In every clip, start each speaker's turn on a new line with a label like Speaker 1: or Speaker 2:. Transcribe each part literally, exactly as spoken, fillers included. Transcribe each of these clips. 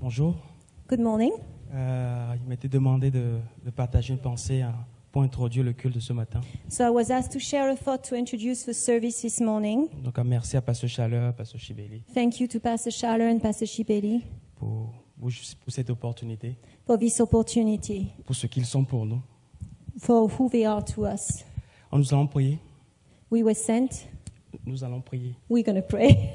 Speaker 1: Bonjour.
Speaker 2: Good morning.
Speaker 1: Euh, il m'était demandé de, de partager une pensée euh, pour introduire le culte de ce matin.
Speaker 2: So I was asked to share a thought to introduce the service this morning.
Speaker 1: Donc, euh, merci à Pasteur Chaleur, Pasteur Chibeli
Speaker 2: Thank you to Pastor Schaller and Pastor Shibeli
Speaker 1: pour, pour, pour cette opportunité,
Speaker 2: for this opportunity,
Speaker 1: pour ce qu'ils sont pour nous.
Speaker 2: for who they are to us.
Speaker 1: En nous allons prier.
Speaker 2: We were sent.
Speaker 1: Nous allons prier.
Speaker 2: We're going to pray.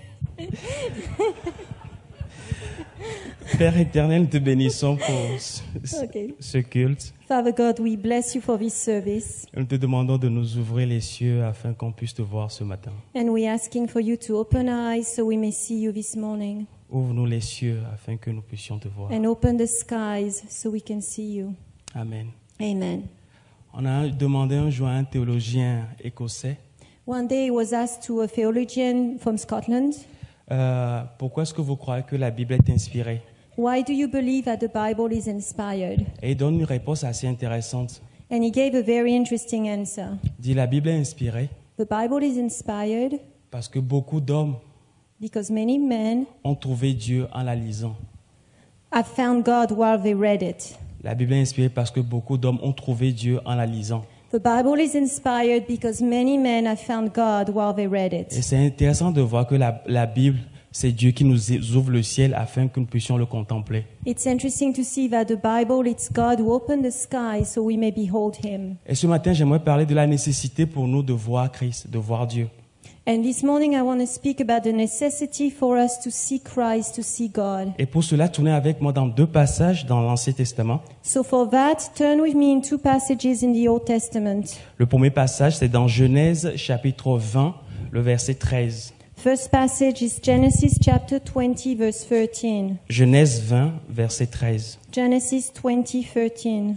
Speaker 1: Père éternel, nous te bénissons pour ce,
Speaker 2: Okay.
Speaker 1: ce culte.
Speaker 2: Father God, we bless you for this service.
Speaker 1: Nous te demandons de nous ouvrir les cieux afin qu'on puisse te voir ce matin.
Speaker 2: And we're asking for you to open our eyes so we may see you this morning.
Speaker 1: Ouvre-nous les cieux afin que nous puissions te voir.
Speaker 2: And open the skies so we can see you.
Speaker 1: Amen.
Speaker 2: Amen.
Speaker 1: On a demandé un jour à un théologien écossais
Speaker 2: One day I was asked to a theologian from Scotland,
Speaker 1: euh, pourquoi est-ce que vous croyez que la Bible est inspirée?
Speaker 2: why do you believe that the Bible is inspired?
Speaker 1: Et il donne une réponse assez intéressante.
Speaker 2: And he gave a very interesting answer.
Speaker 1: Il dit la Bible est inspirée
Speaker 2: The Bible is inspired
Speaker 1: parce que beaucoup d'hommes
Speaker 2: because many men
Speaker 1: ont trouvé Dieu en la lisant.
Speaker 2: have found God while they read it.
Speaker 1: La Bible est inspirée parce que beaucoup d'hommes ont trouvé Dieu en la lisant.
Speaker 2: The Bible is inspired because many men have found God while they read
Speaker 1: Et
Speaker 2: it.
Speaker 1: c'est intéressant de voir que la, la Bible, c'est Dieu qui nous ouvre le ciel afin que nous puissions le contempler.
Speaker 2: It's interesting to see that the Bible, it's God who opened the sky so we may behold Him.
Speaker 1: Et ce matin, j'aimerais parler de la nécessité pour nous de voir Christ, de voir Dieu.
Speaker 2: And this morning I want to speak about the necessity for us to see Christ, to see God.
Speaker 1: Et pour cela, tournez avec moi dans deux passages dans l'Ancien Testament.
Speaker 2: So for that, turn with me in two passages in the Old Testament.
Speaker 1: Le premier passage, c'est dans Genèse chapitre vingt, le verset treize.
Speaker 2: First passage is Genesis chapter twenty, verse thirteen.
Speaker 1: Genèse vingt, verset treize.
Speaker 2: Genesis twenty, thirteen.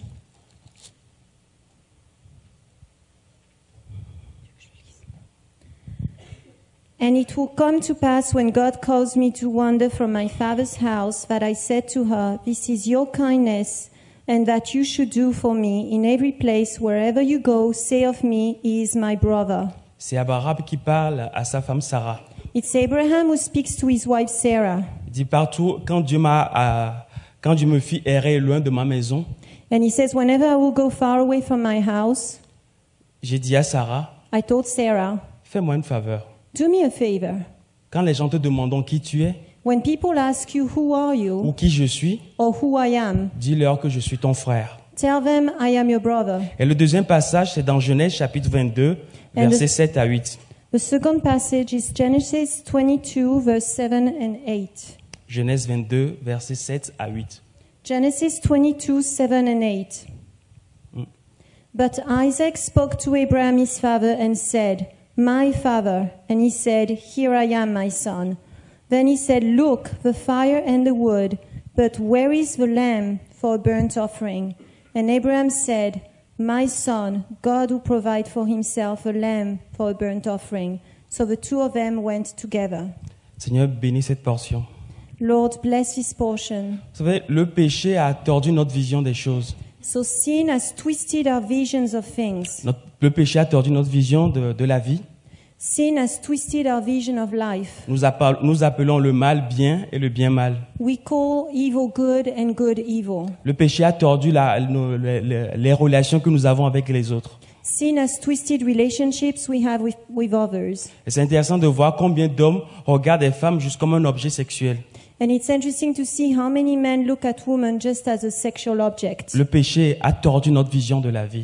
Speaker 2: And it will come to pass when God caused me to wander from my father's house, that I said to her, This is your kindness, and that you should do for me in every place, wherever you go, say of me, He is my brother.
Speaker 1: C'est Abraham qui parle à sa femme Sarah.
Speaker 2: It's Abraham who speaks to his wife Sarah.
Speaker 1: Il dit partout, quand Dieu m'a, euh, quand Dieu me fit errer loin de ma maison,
Speaker 2: And he says, Whenever I will go far away from my house,
Speaker 1: j'ai dit à Sarah,
Speaker 2: I told Sarah,
Speaker 1: fais-moi une faveur.
Speaker 2: Do me a favor.
Speaker 1: Quand les gens te demandent qui tu es
Speaker 2: When people ask you, Who are
Speaker 1: ou
Speaker 2: you?
Speaker 1: qui je suis,
Speaker 2: Or who I am,
Speaker 1: dis-leur que je suis ton frère.
Speaker 2: tell them I am your brother.
Speaker 1: Et le deuxième passage, c'est dans Genèse chapitre vingt-deux,
Speaker 2: And
Speaker 1: versets
Speaker 2: the-
Speaker 1: sept à huit.
Speaker 2: The second passage is Genesis twenty-two, verse seven and eight.
Speaker 1: Genèse vingt-deux, versets sept à huit.
Speaker 2: Genesis twenty-two, seven and eight.
Speaker 1: Mm.
Speaker 2: But Isaac spoke to Abraham his father and said, My father. And he said, Here I am, my son. Then he said, Look, the fire and the wood, but where is the lamb for a burnt offering? And Abraham said, My son, God will provide for himself a lamb for a burnt offering. So the two of them went together.
Speaker 1: Seigneur, bénis cette portion.
Speaker 2: Lord, bless this portion.
Speaker 1: Vous savez, le péché a tordu notre vision des choses.
Speaker 2: So sin has twisted our visions of things.
Speaker 1: Notre- le péché a tordu notre vision de, de la vie.
Speaker 2: Sin has twisted our vision of life.
Speaker 1: Nous, appel- nous appelons le mal bien et le bien mal.
Speaker 2: We call evil good and good evil.
Speaker 1: Le péché a tordu la- nos- les, les- les relations que nous avons avec les autres.
Speaker 2: Sin has twisted relationships we have with, with others.
Speaker 1: Et c'est intéressant de voir combien d'hommes regardent les femmes juste comme un objet sexuel.
Speaker 2: And it's interesting to see how many men look at women just as a sexual object.
Speaker 1: Le péché a tordu notre vision de la vie.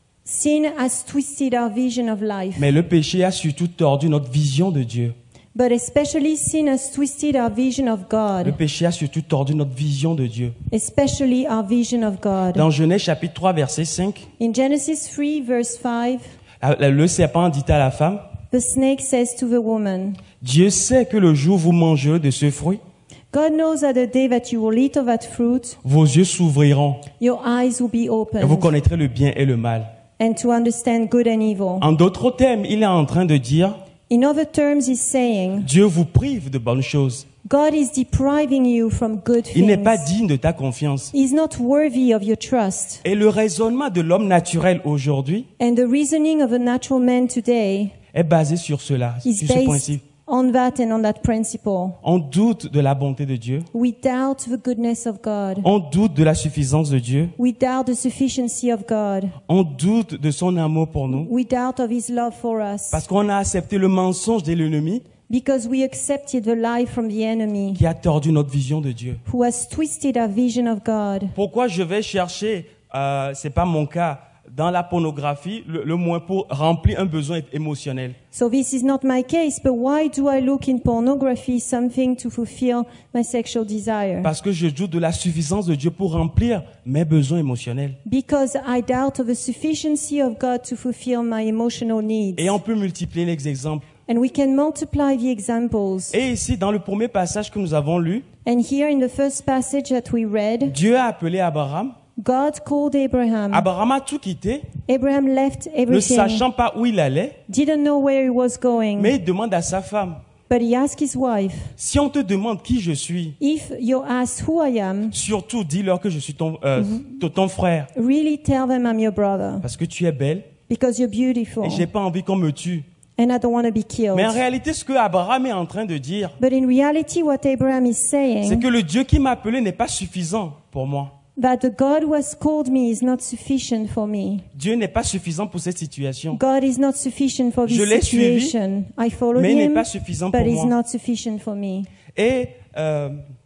Speaker 2: Sin has twisted our vision of life.
Speaker 1: Mais le péché a surtout tordu notre vision de Dieu.
Speaker 2: But especially sin has twisted our vision of
Speaker 1: Le
Speaker 2: God.
Speaker 1: péché a surtout tordu notre vision de Dieu.
Speaker 2: Especially our vision of God.
Speaker 1: Dans Genèse chapitre trois, verset cinq,
Speaker 2: In Genesis three, verse five,
Speaker 1: la- le serpent dit à la femme,
Speaker 2: the snake says to the woman,
Speaker 1: Dieu sait que le jour où vous mangerez de ce fruit,
Speaker 2: God knows that the day that you will eat of that fruit,
Speaker 1: vos yeux s'ouvriront
Speaker 2: your eyes will be
Speaker 1: et vous
Speaker 2: opened,
Speaker 1: connaîtrez le bien et le mal.
Speaker 2: and to understand good and evil.
Speaker 1: En d'autres termes, il est en train de dire,
Speaker 2: In other terms, he's saying,
Speaker 1: Dieu vous prive de bonnes choses.
Speaker 2: God is depriving you from good
Speaker 1: Il n'est pas
Speaker 2: things.
Speaker 1: digne de ta confiance.
Speaker 2: He's not worthy of your trust.
Speaker 1: Et le raisonnement de l'homme naturel aujourd'hui
Speaker 2: And the reasoning of a natural man today
Speaker 1: est basé sur cela,
Speaker 2: is
Speaker 1: sur ce
Speaker 2: based
Speaker 1: principe.
Speaker 2: on that and on that principle.
Speaker 1: On doute de la bonté de Dieu.
Speaker 2: We doubt the goodness of God.
Speaker 1: On doute de la suffisance de Dieu.
Speaker 2: We doubt the sufficiency of God.
Speaker 1: On doute de son amour pour nous.
Speaker 2: We doubt of His love for us.
Speaker 1: Parce qu'on a accepté le mensonge de l'ennemi
Speaker 2: Because we accepted the lie from the enemy
Speaker 1: qui a tordu notre vision de Dieu.
Speaker 2: who has twisted our vision of God.
Speaker 1: Pourquoi je vais chercher, euh, c'est pas mon cas, dans la pornographie, le, le moins pour remplir un besoin émotionnel?
Speaker 2: So this is not my case, but why do I look in pornography, something to fulfill my sexual desire?
Speaker 1: Parce que je doute de la suffisance de Dieu pour remplir mes besoins émotionnels.
Speaker 2: Because I doubt of the sufficiency of God to fulfill my emotional needs.
Speaker 1: Et on peut multiplier les exemples.
Speaker 2: And we can multiply the examples.
Speaker 1: Et ici, dans le premier passage que nous avons lu,
Speaker 2: And here in the first passage that we read,
Speaker 1: Dieu a appelé Abraham.
Speaker 2: God called Abraham.
Speaker 1: Abraham a tout quitté,
Speaker 2: Abraham left
Speaker 1: ne
Speaker 2: everything,
Speaker 1: sachant pas où il allait,
Speaker 2: didn't know where he was going,
Speaker 1: mais il demande à sa femme,
Speaker 2: but he asked his wife,
Speaker 1: si on te demande qui je suis,
Speaker 2: if you're asked who I am,
Speaker 1: surtout dis-leur que je suis ton, euh, ton- ton frère,
Speaker 2: really tell them I'm your brother,
Speaker 1: parce que tu es belle
Speaker 2: because you're beautiful,
Speaker 1: et j'ai pas envie qu'on me tue.
Speaker 2: and I don't want to be killed.
Speaker 1: Mais en réalité, ce que Abraham est en train de dire,
Speaker 2: But in reality, what Abraham is
Speaker 1: c'est
Speaker 2: saying,
Speaker 1: que le Dieu qui m'a appelé n'est pas suffisant pour moi.
Speaker 2: that the God who has called me is not sufficient for me.
Speaker 1: Dieu n'est pas suffisant pour cette situation,
Speaker 2: God is not sufficient for
Speaker 1: Je
Speaker 2: this
Speaker 1: l'ai suivi,
Speaker 2: situation. I followed
Speaker 1: mais il n'est
Speaker 2: him,
Speaker 1: pas suffisant
Speaker 2: but
Speaker 1: pour
Speaker 2: he's
Speaker 1: moi.
Speaker 2: not sufficient for me.
Speaker 1: Et, euh,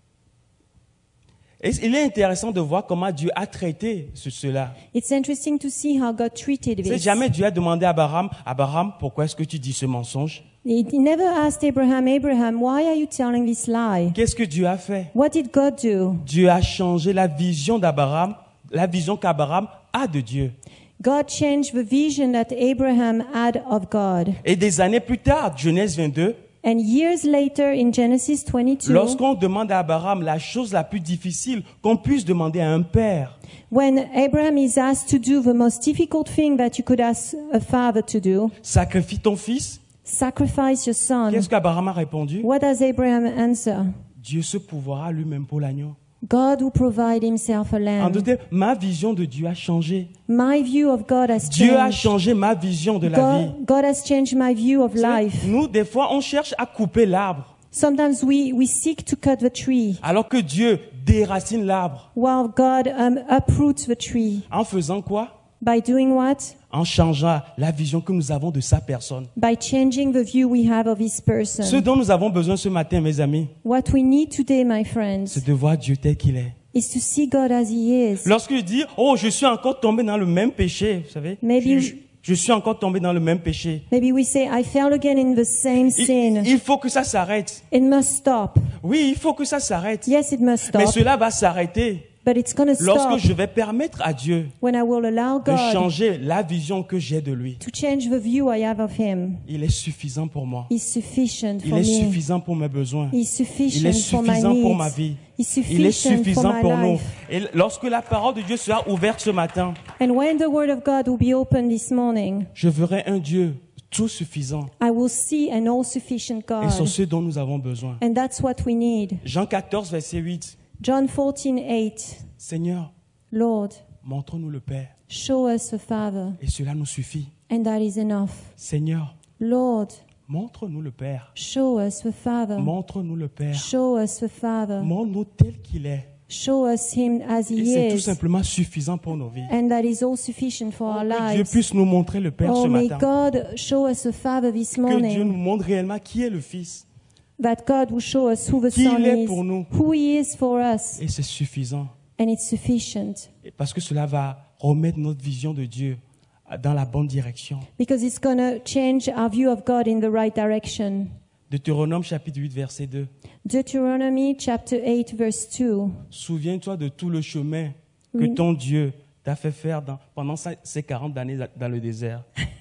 Speaker 1: et il est intéressant de voir comment Dieu a traité ce, cela.
Speaker 2: It's interesting to see how God treated
Speaker 1: C'est
Speaker 2: this.
Speaker 1: jamais Dieu a demandé à Abraham, Abraham, pourquoi est-ce que tu dis ce mensonge?
Speaker 2: He he never asked Abraham, Abraham, why are you telling this lie?
Speaker 1: Qu'est-ce que Dieu a fait?
Speaker 2: What did God do?
Speaker 1: Dieu a changé la vision d'Abraham, la vision qu'Abraham a de Dieu.
Speaker 2: God changed the vision that Abraham had of God.
Speaker 1: Et des années plus tard, Genèse vingt-deux,
Speaker 2: And years later, in Genesis twenty-two,
Speaker 1: lorsqu'on demande à Abraham la chose la plus difficile qu'on puisse demander à un père,
Speaker 2: when Abraham is asked to do the most difficult thing that you could ask a father to do,
Speaker 1: sacrifie ton fils,
Speaker 2: sacrifice your son,
Speaker 1: qu'est-ce qu'Abraham a répondu?
Speaker 2: what does Abraham answer?
Speaker 1: Dieu se pourvoira lui-même pour l'agneau.
Speaker 2: God will provide himself a
Speaker 1: En
Speaker 2: lamb.
Speaker 1: d'autres termes, ma vision de Dieu a changé.
Speaker 2: My view of God has
Speaker 1: Dieu a
Speaker 2: changed.
Speaker 1: changé ma vision de la vie.
Speaker 2: God, God has changed my view of
Speaker 1: Vous savez,
Speaker 2: life.
Speaker 1: nous, des fois, on cherche à couper l'arbre,
Speaker 2: Sometimes we, we seek to cut the tree,
Speaker 1: alors que Dieu déracine l'arbre.
Speaker 2: while God um, uproots the tree.
Speaker 1: En faisant quoi?
Speaker 2: By doing what?
Speaker 1: En changeant la vision que nous avons de sa personne.
Speaker 2: By changing the view we have of his
Speaker 1: Ce
Speaker 2: person.
Speaker 1: dont nous avons besoin ce matin, mes amis,
Speaker 2: What we need today, my friends,
Speaker 1: c'est de voir Dieu tel qu'il est.
Speaker 2: is to see God as he is.
Speaker 1: Lorsque je dis, oh, je suis encore tombé dans le même péché, vous savez,
Speaker 2: Maybe-
Speaker 1: je, je suis encore tombé dans le même péché.
Speaker 2: Maybe we say, I fell again in the same sin.
Speaker 1: Il, il faut que ça s'arrête.
Speaker 2: It must stop.
Speaker 1: Oui, il faut que ça s'arrête.
Speaker 2: Yes, it must
Speaker 1: Mais
Speaker 2: stop.
Speaker 1: cela va s'arrêter
Speaker 2: But it's going to
Speaker 1: lorsque
Speaker 2: stop
Speaker 1: je vais permettre à Dieu
Speaker 2: when I will allow
Speaker 1: de
Speaker 2: God
Speaker 1: changer la vision que j'ai de lui.
Speaker 2: to change the view I have of him.
Speaker 1: Il est suffisant pour moi.
Speaker 2: He's sufficient
Speaker 1: Il
Speaker 2: for
Speaker 1: est
Speaker 2: me.
Speaker 1: suffisant pour mes besoins.
Speaker 2: He's
Speaker 1: Il est
Speaker 2: sufficient for my
Speaker 1: suffisant pour ma
Speaker 2: needs.
Speaker 1: vie.
Speaker 2: He's
Speaker 1: Il est
Speaker 2: sufficient for
Speaker 1: suffisant
Speaker 2: my
Speaker 1: pour nous.
Speaker 2: life.
Speaker 1: Et lorsque la parole de Dieu sera ouverte ce matin,
Speaker 2: And when the word of God will be opened this morning,
Speaker 1: je verrai un Dieu tout suffisant.
Speaker 2: I will see an all-sufficient
Speaker 1: Et c'est
Speaker 2: God.
Speaker 1: ce dont nous avons besoin.
Speaker 2: And that's what we need.
Speaker 1: Jean quatorze, verset huit.
Speaker 2: John fourteen eight.
Speaker 1: Seigneur,
Speaker 2: Lord,
Speaker 1: montre-nous le Père.
Speaker 2: show us the Father,
Speaker 1: Et cela nous suffit.
Speaker 2: and that is enough.
Speaker 1: Seigneur,
Speaker 2: Lord,
Speaker 1: montre-nous le Père.
Speaker 2: show us the Father.
Speaker 1: Montre-nous le Père.
Speaker 2: Show us the Father.
Speaker 1: Montre-nous tel qu'il est.
Speaker 2: Show us him as
Speaker 1: Et
Speaker 2: he
Speaker 1: c'est tout
Speaker 2: is.
Speaker 1: simplement suffisant pour nos vies.
Speaker 2: And that is all sufficient for our
Speaker 1: Que Dieu
Speaker 2: lives.
Speaker 1: puisse nous montrer le Père
Speaker 2: Oh,
Speaker 1: ce
Speaker 2: may
Speaker 1: matin.
Speaker 2: God show us the Father this
Speaker 1: Que Dieu
Speaker 2: morning.
Speaker 1: nous montre réellement qui est le Fils.
Speaker 2: That God will show us who the
Speaker 1: Qui
Speaker 2: Son
Speaker 1: il est
Speaker 2: is,
Speaker 1: pour nous.
Speaker 2: who he is for us.
Speaker 1: Et c'est suffisant.
Speaker 2: And it's sufficient.
Speaker 1: Et parce que cela va remettre notre vision de Dieu dans la bonne direction.
Speaker 2: Because it's going to change our view of God in the right direction.
Speaker 1: Deutéronome chapitre huit, verset deux.
Speaker 2: Deuteronomy chapter eight verse two.
Speaker 1: Souviens-toi de tout le chemin que
Speaker 2: Oui.
Speaker 1: ton Dieu t'a fait faire dans- pendant ces ces quarante années dans le désert.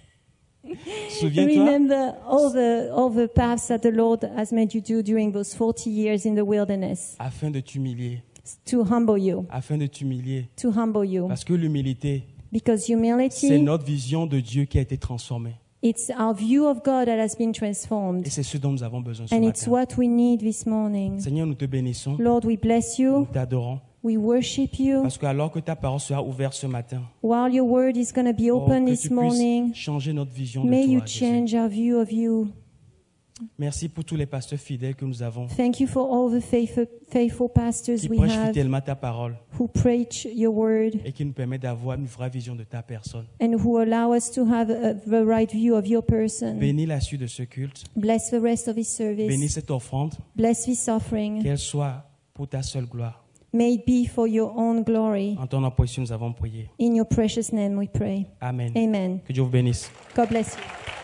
Speaker 1: Souviens-toi,
Speaker 2: Remember all the, all the paths that the Lord has made you do during those forty years in the wilderness
Speaker 1: afin de t'humilier,
Speaker 2: to humble you,
Speaker 1: afin de t'humilier.
Speaker 2: to humble you.
Speaker 1: Parce que l'humilité,
Speaker 2: Because
Speaker 1: c'est
Speaker 2: humility,
Speaker 1: notre vision de Dieu qui a été transformée.
Speaker 2: it's our view of God that has been transformed.
Speaker 1: Et c'est ce dont nous avons besoin ce
Speaker 2: And it's
Speaker 1: matin.
Speaker 2: what we need this morning.
Speaker 1: Seigneur, nous te bénissons,
Speaker 2: Lord, we bless
Speaker 1: nous
Speaker 2: you.
Speaker 1: t'adorons.
Speaker 2: We worship you.
Speaker 1: Parce que alors que ta parole sera ouverte ce matin,
Speaker 2: While your word is going to be
Speaker 1: oh,
Speaker 2: open
Speaker 1: que
Speaker 2: this
Speaker 1: tu
Speaker 2: morning,
Speaker 1: puisses changer notre vision de
Speaker 2: may you
Speaker 1: toi, Jésus.
Speaker 2: change our view of you.
Speaker 1: Merci pour tous les pasteurs fidèles que nous avons,
Speaker 2: Thank you for all the faithful, faithful pastors
Speaker 1: qui
Speaker 2: we
Speaker 1: prêchent
Speaker 2: have
Speaker 1: fidèlement ta parole
Speaker 2: who preach your word
Speaker 1: et qui nous permettent d'avoir une vraie vision de ta personne.
Speaker 2: and who allow us to have a, the right view of your person.
Speaker 1: Bénis la suite de ce culte,
Speaker 2: Bless the rest of his
Speaker 1: bénis
Speaker 2: service.
Speaker 1: cette offrande,
Speaker 2: Bless this offering.
Speaker 1: qu'elle soit pour ta seule gloire.
Speaker 2: May it be for your own glory.
Speaker 1: En ton nom précieux, nous avons prié.
Speaker 2: In your precious name we pray.
Speaker 1: Amen.
Speaker 2: Amen.
Speaker 1: Que Dieu vous bénisse.
Speaker 2: God bless you.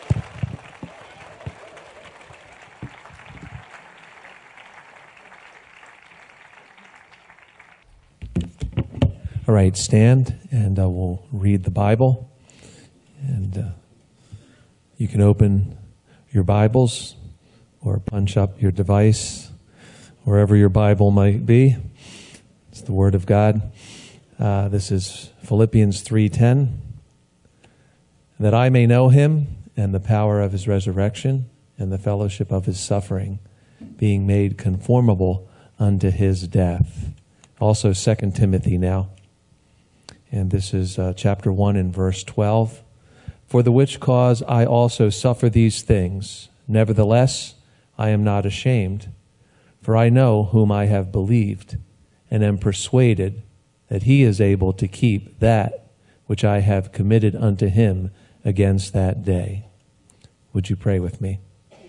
Speaker 3: All right, stand, and uh, we'll read the Bible. And uh, you can open your Bibles or punch up your device, wherever your Bible might be. It's the Word of God. Uh, this is Philippians three ten. That I may know him and the power of his resurrection and the fellowship of his suffering, being made conformable unto his death. Also Second Timothy now. And this is uh, chapter one and verse twelve. For the which cause I also suffer these things. Nevertheless, I am not ashamed. For I know whom I have believed, and am persuaded that he is able to keep that which I have committed unto him against that day. Would you pray with me?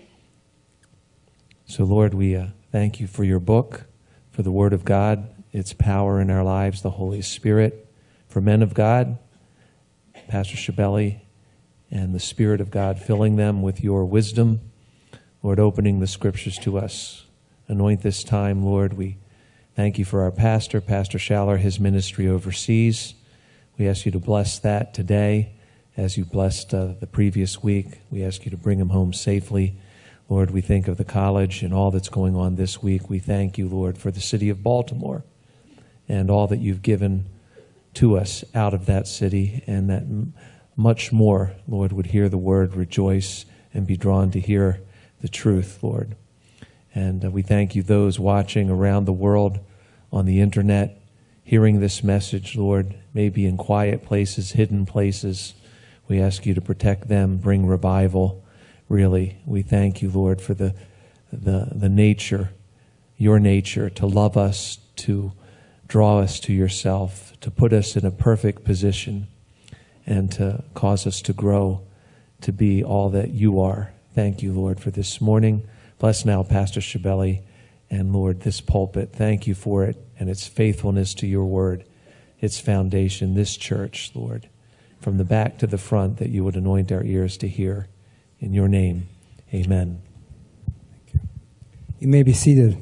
Speaker 3: So, Lord, we uh, thank you for your book, for the Word of God, its power in our lives, the Holy Spirit, for men of God, Pastor Shibeli, and the Spirit of God filling them with your wisdom. Lord, opening the Scriptures to us. Anoint this time, Lord. We thank you for our pastor, Pastor Schaller, his ministry overseas. We ask you to bless that today as you blessed uh, the previous week. We ask you to bring him home safely. Lord, we think of the college and all that's going on this week. We thank you, Lord, for the city of Baltimore and all that you've given to us out of that city, and that m- much more, Lord, would hear the word, rejoice, and be drawn to hear the truth, Lord. And uh, we thank you, those watching around the world on the internet, hearing this message, Lord, maybe in quiet places, hidden places. We ask you to protect them, bring revival. Really, we thank you, Lord, for the the the nature, your nature, to love us, to draw us to yourself, to put us in a perfect position, and to cause us to grow to be all that you are. Thank you, Lord, for this morning. Bless now Pastor Shibeli, and Lord, this pulpit. Thank you for it and its faithfulness to your word, its foundation, this church, Lord, from the back to the front, that you would anoint our ears to hear. In your name, amen.
Speaker 4: Thank you. You may be seated.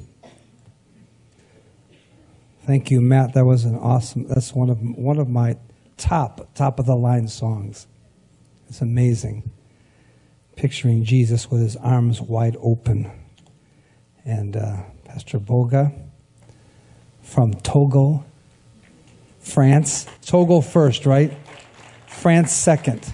Speaker 4: Thank you, Matt. That was an awesome, that's one of one of my top, top of the line songs. It's amazing. Picturing Jesus with his arms wide open. And uh, Pastor Boga from Togo, France. Togo first, right? France second.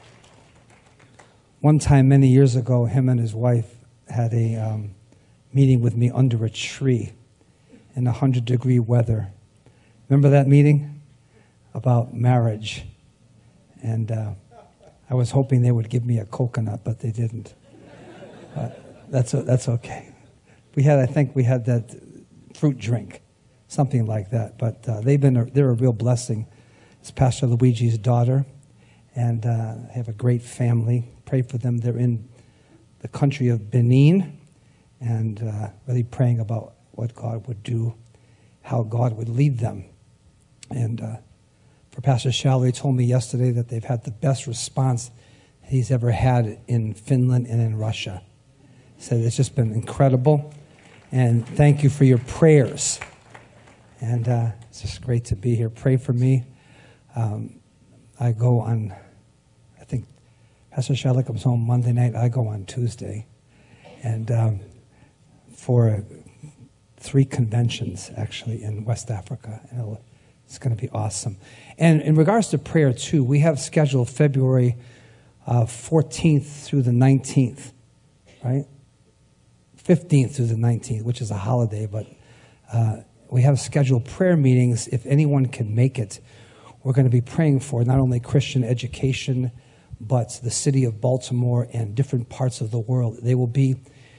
Speaker 4: One time, many years ago, him and his wife had a um, meeting with me under a tree in one hundred degree weather. Remember that meeting? About marriage. And uh, I was hoping they would give me a coconut, but they didn't. But that's that's okay. We had, I think, we had that fruit drink, something like that. But uh, they've been, a, they're a real blessing. It's Pastor Luigi's daughter, and uh, they have a great family. Pray for them. They're in the country of Benin, and uh, really praying about what God would do, how God would lead them. And uh, for Pastor Schaller, he told me yesterday that they've had the best response he's ever had in Finland and in Russia. He said it's just been incredible. And thank you for your prayers. And uh, it's just great to be here. Pray for me. Um, I go on, I think Pastor Schaller comes home Monday night. I go on Tuesday. And um, for three conventions, actually, in West Africa. And it'll, it's going to be awesome. And in regards to prayer, too, we have scheduled February uh, fourteenth through the nineteenth, right? fifteenth through the nineteenth, which is a holiday, but uh, we have scheduled prayer meetings. If anyone can make it, we're going to be praying for not only Christian education, but the city of Baltimore and different parts of the world. They will be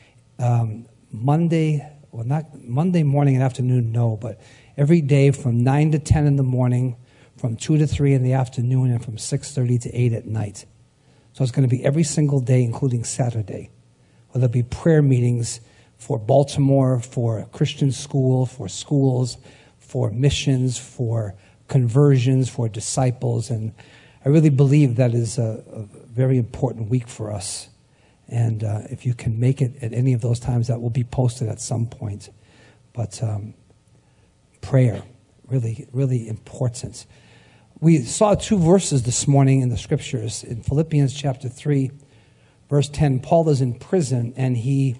Speaker 4: um, Monday, well, not Monday morning and afternoon, no, but every day from nine to ten in the morning, from two to three in the afternoon, and from six thirty to eight at night. So it's going to be every single day, including Saturday. Well, there'll be prayer meetings for Baltimore, for Christian school, for schools, for missions, for conversions, for disciples. And I really believe that is a, a very important week for us. And uh, if you can make it at any of those times, that will be posted at some point. But um, prayer, really, really important. We saw two verses this morning in the scriptures. In Philippians chapter three, verse ten, Paul is in prison, and he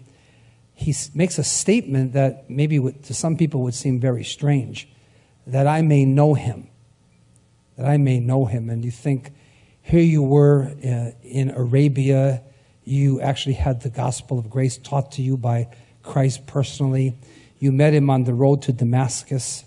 Speaker 4: he makes a statement that maybe would, to some people would seem very strange, that I may know him, that I may know him. And you think, here you were uh, in Arabia, you actually had the gospel of grace taught to you by Christ personally. You met him on the road to Damascus,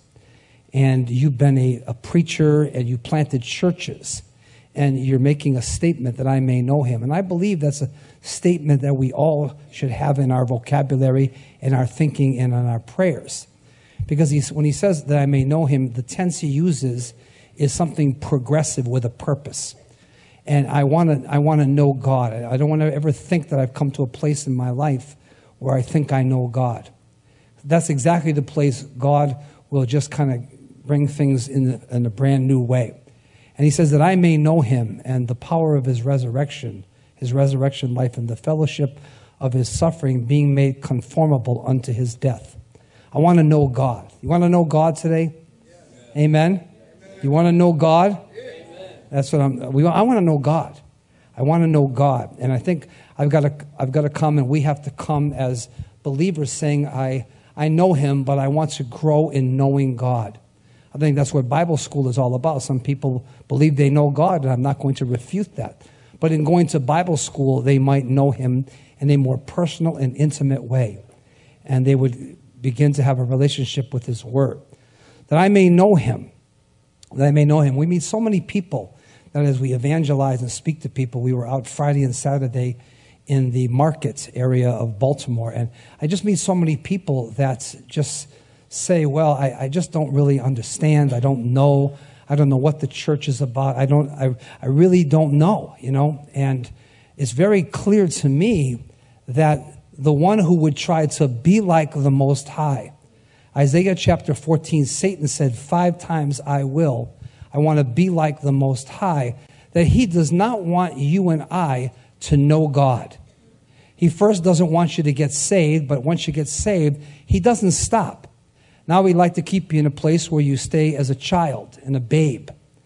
Speaker 4: and you've been a, a preacher, and you planted churches, and you're making a statement that I may know him. And I believe that's a statement that we all should have in our vocabulary, in our thinking, and in our prayers. Because he's, when he says that I may know him, the tense he uses is something progressive with a purpose. And I want to I want to know God. I don't want to ever think that I've come to a place in my life where I think I know God. That's exactly the place God will just kind of bring things in, the, in a brand new way. And he says that I may know him and the power of his resurrection, his resurrection life, and the fellowship of his suffering, being made conformable unto his death. I want to know God. You want to know God today? Yes. Amen? Amen. You want to know God? Amen. That's what I'm. We, I want to know God. I want to know God, and I think I've got to. I've got to come, and we have to come as believers, saying, "I I know Him, but I want to grow in knowing God." I think that's what Bible school is all about. Some people believe they know God, and I'm not going to refute that. But in going to Bible school, they might know Him in a more personal and intimate way, and they would begin to have a relationship with His Word. That I may know Him. That I may know Him. We meet so many people that as we evangelize and speak to people, we were out Friday and Saturday in the market area of Baltimore, and I just meet so many people that just say, well, I, I just don't really understand. I don't know. I don't know what the church is about. I don't. I, I really don't know, you know. And it's very clear to me that the one who would try to be like the Most High, Isaiah chapter fourteen, Satan said five times, I will. I want to be like the Most High. That he does not want you and I to know God. He first doesn't want you to get saved, but once you get saved, he doesn't stop. Now he'd like to keep you in a place where you stay as a child and a babe.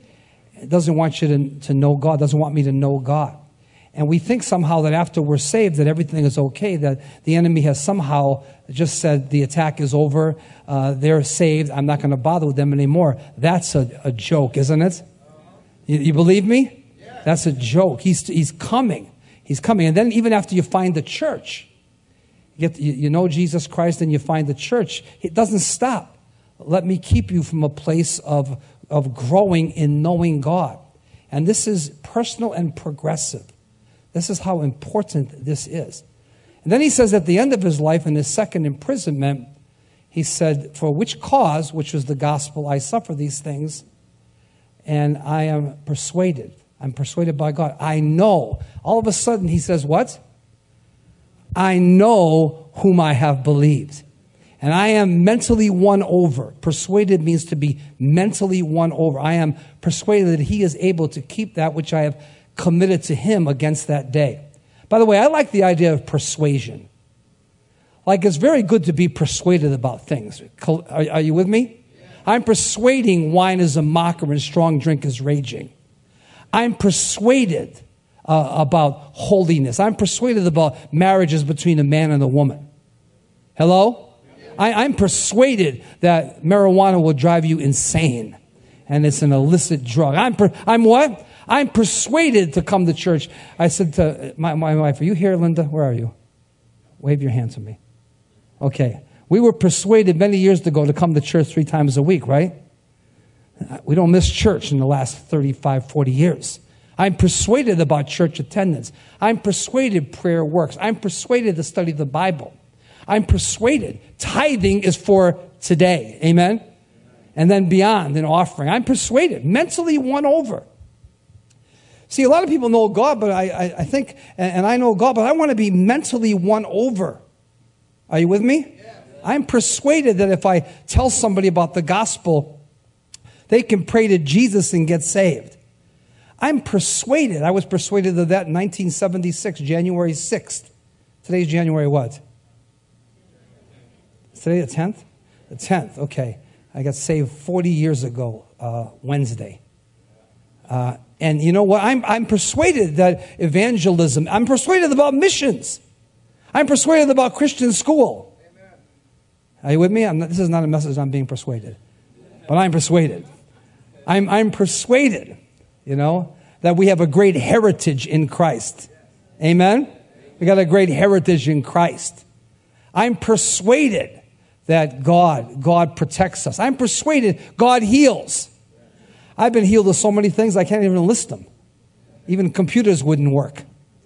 Speaker 4: He doesn't want you to, to know God, doesn't want me to know God. And we think somehow that after we're saved that everything is okay, that the enemy has somehow just said the attack is over, uh, they're saved, I'm not going to bother with them anymore. That's a, a joke, isn't it? You, you believe me? Yeah. That's a joke. He's, he's coming. He's coming. And then even after you find the church, you, get, you, you know Jesus Christ and you find the church, it doesn't stop. Let me keep you from a place of, of growing in knowing God. And this is personal and progressive. This is how important this is. And then he says at the end of his life, in his second imprisonment, he said, for which cause, which was the gospel, I suffer these things, and I am persuaded. I'm persuaded by God. I know. All of a sudden, he says, what? I know whom I have believed. And I am mentally won over. Persuaded means to be mentally won over. I am persuaded that he is able to keep that which I have committed to him against that day. By the way, I like the idea of persuasion. Like, it's very good to be persuaded about things. Are, are you with me? Yeah. I'm persuading wine is a mocker and strong drink is raging. I'm persuaded uh, about holiness. I'm persuaded about marriages between a man and a woman. Hello? Yeah. I, I'm persuaded that marijuana will drive you insane. And it's an illicit drug. I'm, per, I'm what? I'm persuaded to come to church. I said to my, my wife, are you here, Linda? Where are you? Wave your hand to me. Okay. We were persuaded many years ago to come to church three times a week, right? We don't miss church in the last thirty-five, forty years. I'm persuaded about church attendance. I'm persuaded prayer works. I'm persuaded to study the Bible. I'm persuaded tithing is for today. Amen? And then beyond, an offering. I'm persuaded, mentally won over. See, a lot of people know God, but I, I, I think, and, and I know God, but I want to be mentally won over. Are you with me? Yeah. I'm persuaded that if I tell somebody about the gospel, they can pray to Jesus and get saved. I'm persuaded. I was persuaded of that in nineteen seventy-six, January sixth. Today's January what? Is today the tenth? The tenth, okay. I got saved forty years ago, uh, Wednesday. Uh, and you know what? I'm, I'm persuaded that evangelism, I'm persuaded about missions. I'm persuaded about Christian school. Amen. Are you with me? I'm not, this is not a message I'm being persuaded. But I'm persuaded. I'm, I'm persuaded, you know, that we have a great heritage in Christ. Amen? We got a great heritage in Christ. I'm persuaded that God, God protects us. I'm persuaded God heals. I've been healed of so many things I can't even list them. Even computers wouldn't work.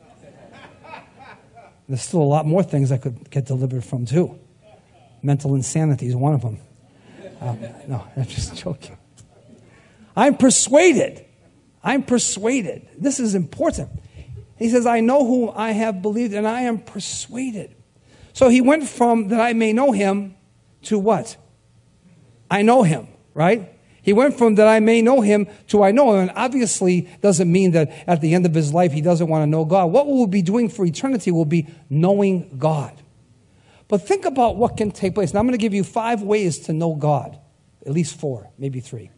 Speaker 4: There's still a lot more things I could get delivered from too. Mental insanity is one of them. Um, no, I'm just joking. I'm persuaded. I'm persuaded. This is important. He says, I know whom I have believed, and I am persuaded. So he went from that I may know him to what? I know him, right? He went from that I may know him to I know him. And obviously doesn't mean that at the end of his life he doesn't want to know God. What we'll be doing for eternity will be knowing God. But think about what can take place. Now I'm going to give you five ways to know God. At least four, maybe three.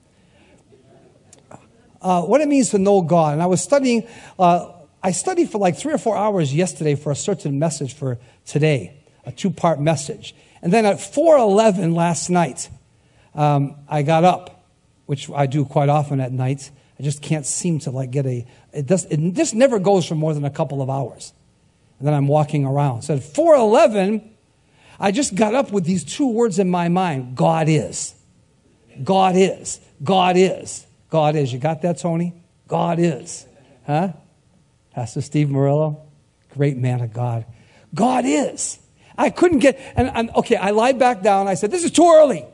Speaker 4: Uh, what it means to know God. And I was studying, uh, I studied for like three or four hours yesterday for a certain message for today, a two-part message. And then at four eleven last night, um, I got up, which I do quite often at night. I just can't seem to like get a, it, does, it just never goes for more than a couple of hours. And then I'm walking around. So at four eleven, I just got up with these two words in my mind. God is. God is. God is. God is. You got that, Tony? God is. Huh? Pastor Steve Murillo, great man of God. God is. I couldn't get, and, and okay, I lied back down. I said, this is too early.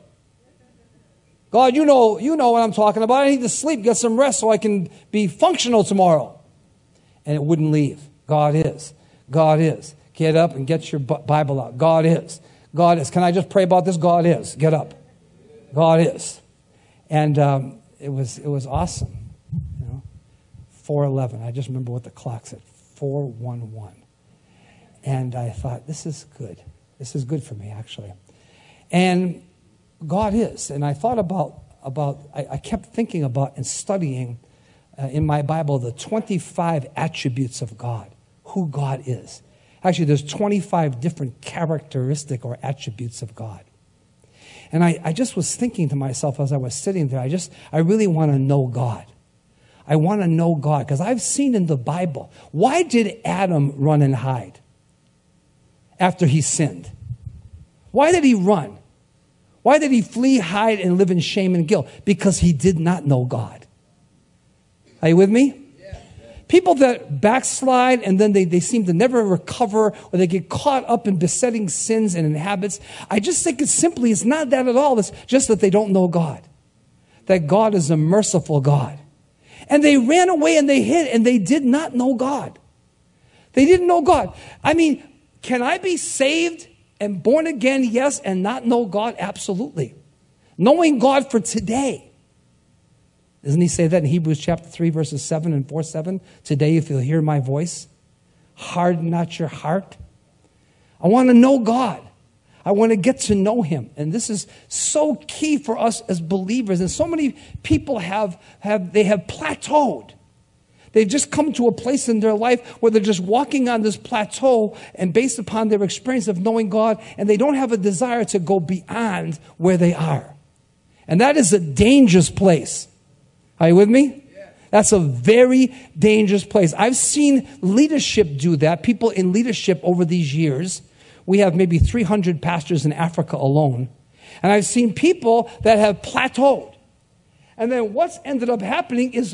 Speaker 4: God, you know, you know what I'm talking about. I need to sleep, get some rest so I can be functional tomorrow. And it wouldn't leave. God is. God is. Get up and get your Bible out. God is. God is. Can I just pray about this? God is. Get up. God is. And um, it was it was awesome. You know, four eleven. I just remember what the clock said. four one one. And I thought, this is good. This is good for me, actually. And God is. And I thought about, about I, I kept thinking about and studying uh, in my Bible the twenty-five attributes of God, who God is. Actually, there's twenty-five different characteristic or attributes of God. And I, I just was thinking to myself as I was sitting there, I just, I really want to know God. I want to know God because I've seen in the Bible, why did Adam run and hide after he sinned? Why did he run? Why did he flee, hide, and live in shame and guilt? Because he did not know God. Are you with me? People that backslide and then they, they seem to never recover or they get caught up in besetting sins and in habits. I just think it's simply, it's not that at all. It's just that they don't know God. That God is a merciful God. And they ran away and they hid and they did not know God. They didn't know God. I mean, can I be saved and born again? Yes. And not know God? Absolutely. Knowing God for today. Doesn't he say that in Hebrews chapter three, verses seven and four, seven? Today, if you'll hear my voice, harden not your heart. I want to know God. I want to get to know him. And this is so key for us as believers. And so many people have, have they have plateaued. They've just come to a place in their life where they're just walking on this plateau and based upon their experience of knowing God, and they don't have a desire to go beyond where they are. And that is a dangerous place. Are you with me? That's a very dangerous place. I've seen leadership do that. People in leadership over these years. We have maybe three hundred pastors in Africa alone. And I've seen people that have plateaued. And then what's ended up happening is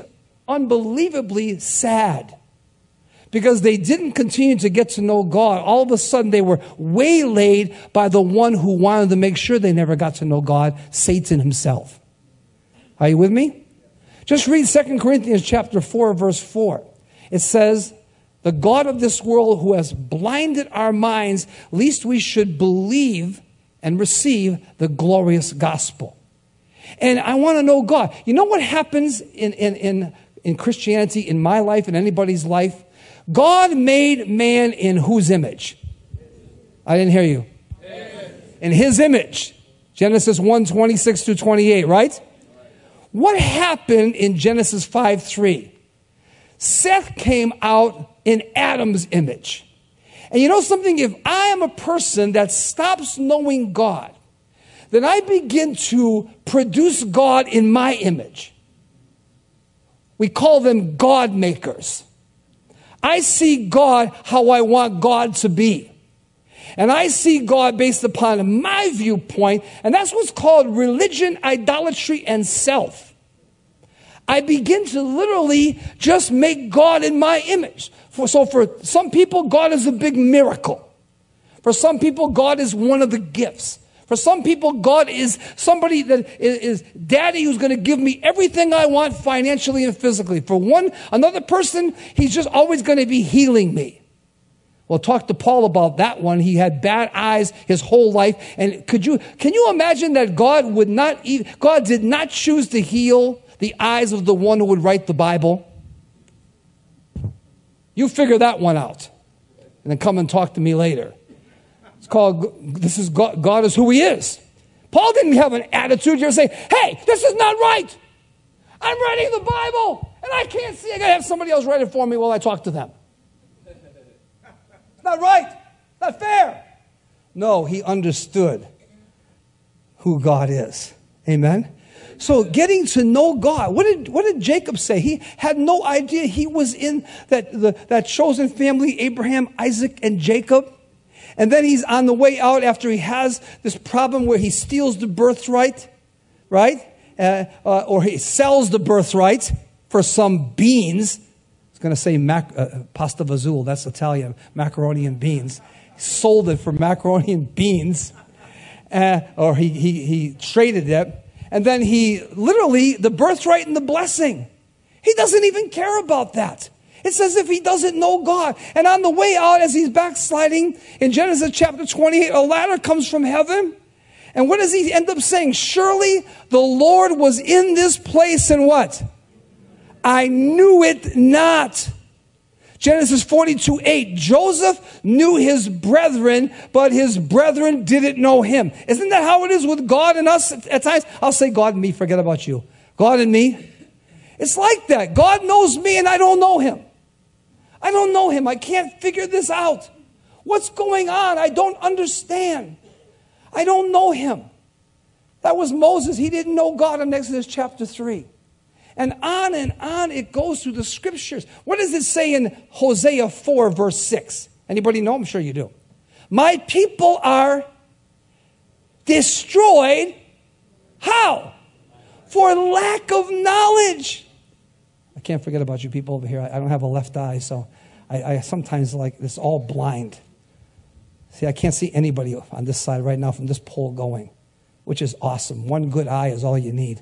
Speaker 4: unbelievably sad because they didn't continue to get to know God. All of a sudden, they were waylaid by the one who wanted to make sure they never got to know God, Satan himself. Are you with me? Just read Second Corinthians chapter four, verse four. It says, the God of this world who has blinded our minds, lest we should believe and receive the glorious gospel. And I want to know God. You know what happens in, in, in, in Christianity, in my life, in anybody's life? God made man in whose image? I didn't hear you. In his image. Genesis one, twenty-six through twenty-eight, right? What happened in Genesis five, three? Seth came out in Adam's image. And you know something? If I am a person that stops knowing God, then I begin to produce God in my image. We call them God makers. I see God how I want God to be. And I see God based upon my viewpoint, and that's what's called religion, idolatry, and self. I begin to literally just make God in my image. For, so for some people, God is a big miracle. For some people, God is one of the gifts. For some people, God is somebody that is, is daddy who's going to give me everything I want financially and physically. For one, another person, he's just always going to be healing me. Well, talk to Paul about that one. He had bad eyes his whole life. And could you, can you imagine that God would not, even, God did not choose to heal the eyes of the one who would write the Bible? You figure that one out. And then come and talk to me later. It's called, this is God, God is who he is. Paul didn't have an attitude. You're saying, hey, this is not right. I'm writing the Bible and I can't see. I got to have somebody else write it for me while I talk to them. It's not right. Not fair. No, he understood who God is. Amen. So getting to know God. What did, what did Jacob say? He had no idea he was in that, the, that chosen family, Abraham, Isaac, and Jacob. And then he's on the way out after he has this problem where he steals the birthright, right? Uh, uh, or he sells the birthright for some beans. I was going to say mac, uh, pasta vazul. That's Italian. Macaroni and beans. He sold it for macaroni and beans. Uh, or he, he, he traded it. And then he literally, the birthright and the blessing. He doesn't even care about that. It's as if he doesn't know God. And on the way out, as he's backsliding, in Genesis chapter twenty-eight, a ladder comes from heaven. And what does he end up saying? Surely the Lord was in this place and what? I knew it not. Genesis forty-two, eight. Joseph knew his brethren, but his brethren didn't know him. Isn't that how it is with God and us at times? I'll say God and me, forget about you. God and me. It's like that. God knows me and I don't know him. I don't know him. I can't figure this out. What's going on? I don't understand. I don't know him. That was Moses. He didn't know God in Exodus chapter three. And on and on it goes through the scriptures. What does it say in Hosea four, verse six? Anybody know? I'm sure you do. My people are destroyed. How? For lack of knowledge. I can't forget about you people over here. I don't have a left eye, so I, I sometimes like this all blind. See, I can't see anybody on this side right now from this pole going, which is awesome. One good eye is all you need.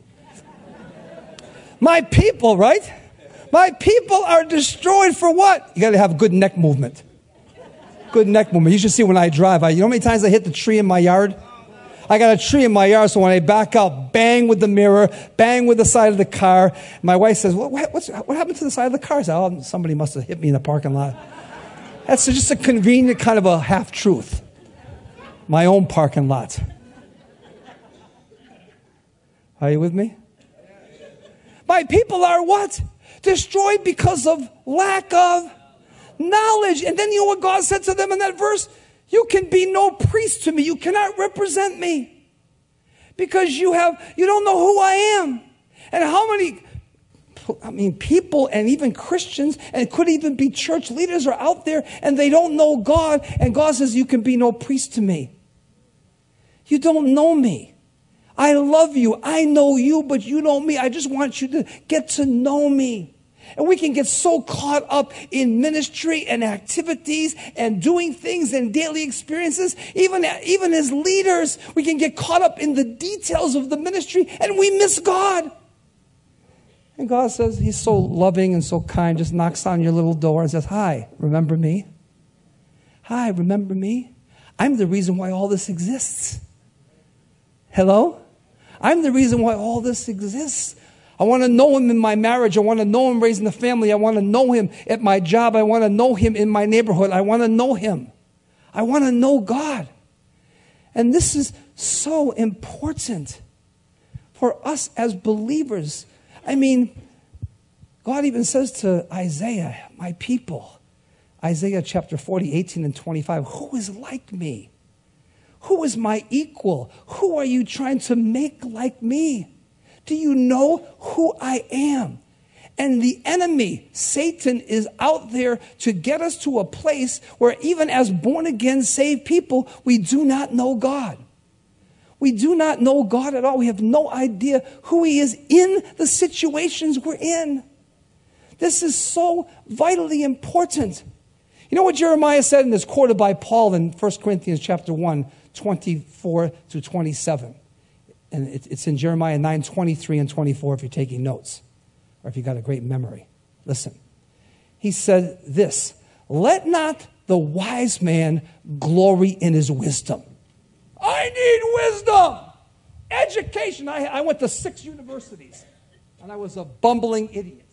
Speaker 4: My people, right? My people are destroyed for what? You got to have a good neck movement. Good neck movement. You should see when I drive. I, you know how many times I hit the tree in my yard? I got a tree in my yard, so when I back out, bang with the mirror, bang with the side of the car. My wife says, what, what's, what happened to the side of the car? I said, oh, somebody must have hit me in the parking lot. That's just a convenient kind of a half-truth. My own parking lot. Are you with me? My people are what? Destroyed because of lack of knowledge. And then you know what God said to them in that verse? You can be no priest to me. You cannot represent me. Because you have, you don't know who I am. And how many, I mean, people and even Christians, and it could even be church leaders are out there and they don't know God. And God says, you can be no priest to me. You don't know me. I love you. I know you, but you know me. I just want you to get to know me. And we can get so caught up in ministry and activities and doing things and daily experiences. Even, even as leaders, we can get caught up in the details of the ministry and we miss God. And God says, he's so loving and so kind, just knocks on your little door and says, hi, remember me? Hi, remember me? I'm the reason why all this exists. Hello? I'm the reason why all this exists. I want to know him in my marriage. I want to know him raising the family. I want to know him at my job. I want to know him in my neighborhood. I want to know him. I want to know God. And this is so important for us as believers. I mean, God even says to Isaiah, my people, Isaiah chapter forty, eighteen and twenty-five, who is like me? Who is my equal? Who are you trying to make like me? Do you know who I am? And the enemy, Satan, is out there to get us to a place where even as born-again, saved people, we do not know God. We do not know God at all. We have no idea who he is in the situations we're in. This is so vitally important. You know what Jeremiah said, and it's quoted by Paul in First Corinthians chapter one, twenty-four to twenty-seven. And it's in Jeremiah nine, twenty-three and twenty-four if you're taking notes or if you've got a great memory. Listen. He said this, let not the wise man glory in his wisdom. I need wisdom. Education. I, I went to six universities and I was a bumbling idiot.